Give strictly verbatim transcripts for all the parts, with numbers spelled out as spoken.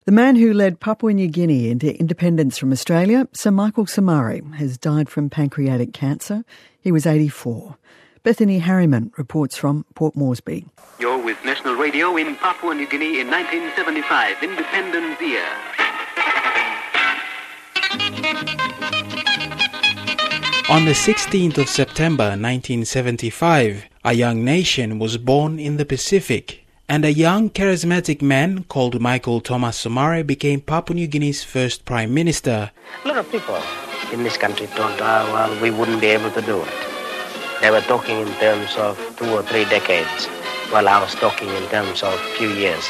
The man who led Papua New Guinea into independence from Australia, Sir Michael Somare, has died from pancreatic cancer. He was eighty-four. Bethany Harriman reports from Port Moresby. You're with National Radio in Papua New Guinea in nineteen seventy-five, Independence Year. On the sixteenth of September nineteen seventy-five, a young nation was born in the Pacific, and a young charismatic man called Michael Thomas Somare became Papua New Guinea's first Prime Minister. A lot of people in this country thought, oh, well, we wouldn't be able to do it. They were talking in terms of two or three decades, while I was talking in terms of few years.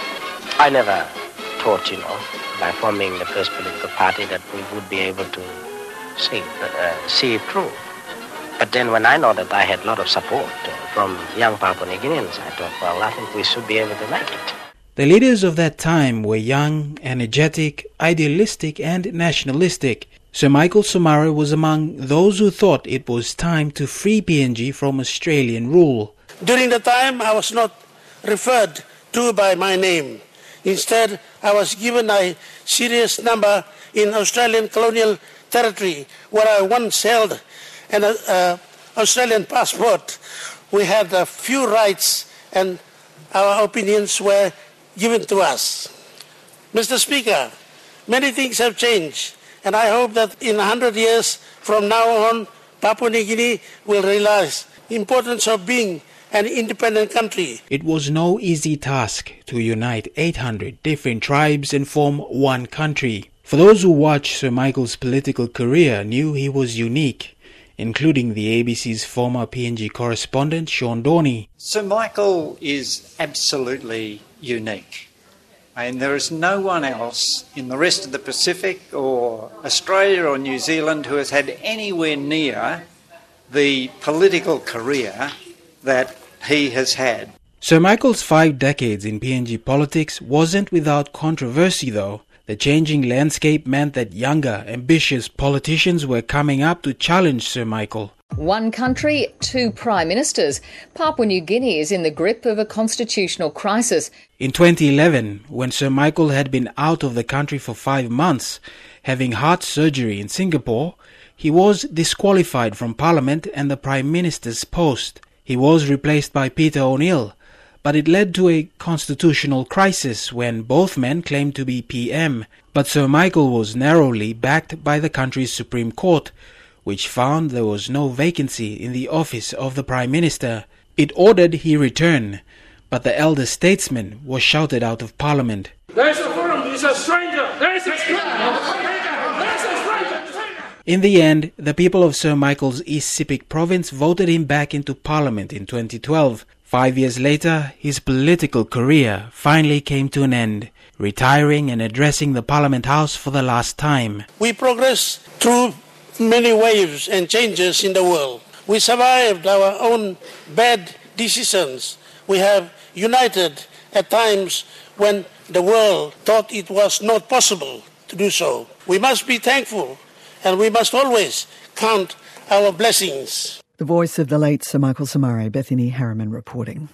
I never thought, you know, by forming the first political party that we would be able to see, uh, see it through. But then when I know that I had a lot of support uh, from young Papua New Guineans, I thought, well, I think we should be able to make it. The leaders of that time were young, energetic, idealistic and nationalistic. Sir Michael Somare was among those who thought it was time to free P N G from Australian rule. During the time, I was not referred to by my name. Instead, I was given a serious number in Australian colonial territory where I once held an uh, Australian passport. We had a few rights and our opinions were given to us. Mister Speaker, many things have changed, and I hope that in a hundred years from now on, Papua New Guinea will realize the importance of being an independent country. It was no easy task to unite eight hundred different tribes and form one country. For those who watched Sir Michael's political career knew he was unique, including the A B C's former P N G correspondent, Sean Dorney. Sir Michael is absolutely unique. And there is no one else in the rest of the Pacific or Australia or New Zealand who has had anywhere near the political career that he has had. Sir Michael's five decades in P N G politics wasn't without controversy, though. The changing landscape meant that younger, ambitious politicians were coming up to challenge Sir Michael. One country, two prime ministers. Papua New Guinea is in the grip of a constitutional crisis. In twenty eleven, when Sir Michael had been out of the country for five months, having heart surgery in Singapore, he was disqualified from Parliament and the Prime Minister's post. He was replaced by Peter O'Neill, but it led to a constitutional crisis when both men claimed to be P M. But Sir Michael was narrowly backed by the country's Supreme Court, which found there was no vacancy in the office of the Prime Minister. It ordered he return, but the elder statesman was shouted out of Parliament. There is a forum, he's a stranger, there is a stranger. In the end, the people of Sir Michael's East Sepik province voted him back into Parliament in twenty twelve. Five years later, his political career finally came to an end, retiring and addressing the Parliament House for the last time. We progressed through many waves and changes in the world. We survived our own bad decisions. We have united at times when the world thought it was not possible to do so. We must be thankful, and we must always count our blessings. The voice of the late Sir Michael Somare, Bethany Harriman reporting.